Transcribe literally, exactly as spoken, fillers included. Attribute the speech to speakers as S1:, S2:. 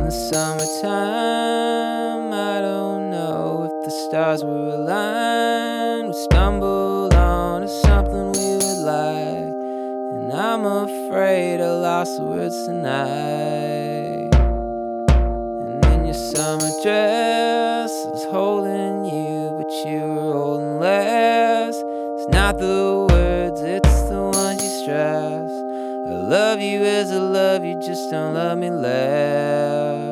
S1: the summertime, I don't know if the stars were aligned. We stumbled onto something we would like, and I'm afraid I lost the words tonight. And in your summer dress, I was holding you, but you were holding less. It's not the words, it's the ones you stress. I love you as I love you, just don't love me less.